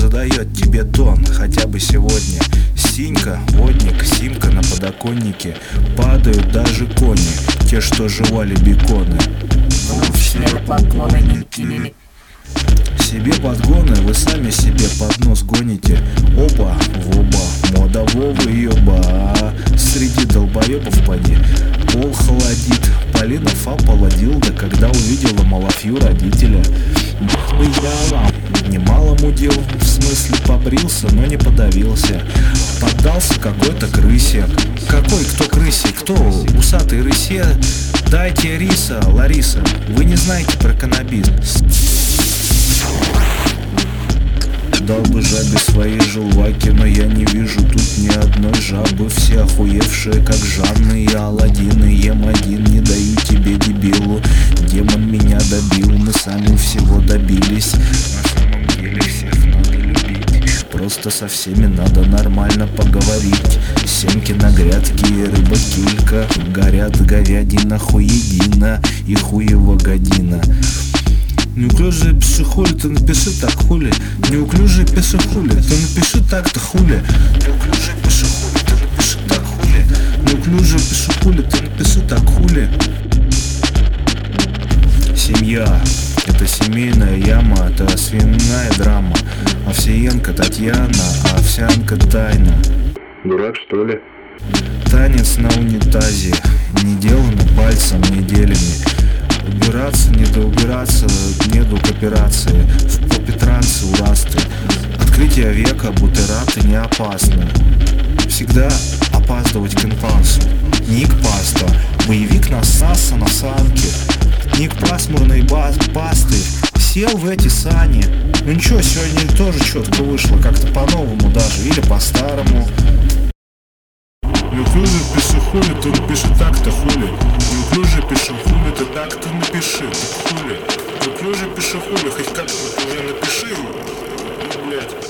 задает тебе тон хотя бы сегодня. Синька, водник, симка на подоконнике. Падают даже кони, те, что жевали беконы. Себе подгоны, вы сами себе под нос гоните. Оба в оба, мода Вовы ёба. Среди долбоебов поди. Пол холодит, Полина фапала дилда, когда увидела малафью родителя. Я немало мудил, в смысле побрился, но не подавился. Поддался какой-то крысе. Какой кто крысе? Кто усатый рысе? Дайте риса, Лариса, вы не знаете про каннабис. Дал бы жабе свои желваки, но я не вижу тут ни одной жабы. Все охуевшие, как Жанны и Аладдины. Ем один, не даю тебе, дебилу. Демон меня добил, мы сами всего добились. На самом деле всех надо любить. Просто со всеми надо нормально поговорить. Семки на грядке и рыба килька. Горят говядина, хуедина и хуево година. Неуклюжие пешехули, ты напиши так, хули. Неуклюжие пешехули, ты напиши так-то, хули. Неуклюжие пешехули, ты напиши так, хули. Неуклюжие пешехули, ты напиши так, хули. Семья — это семейная яма, это свиная драма. Овсиенко Татьяна, а овсянка тайна. Дурак, что ли? Танец на унитазе, не делано пальцем неделями. Убираться, не доубираться, нету к операции. В попе трансы у расты. Открытие века, бутераты не опасны. Всегда опаздывать к инфансу. Ник Паста, боевик насаса на санке. Ник пасмурной пасты. Сел в эти сани. Ну ничего, сегодня тоже четко вышло. Как-то по-новому даже, или по-старому. Неуклюжий пешехули, ты напиши так-то, хули. Неуклюжий пешехули, ты так-то напиши, ты хули. Неуклюжий пешехули, хоть как-то уже напиши, блядь.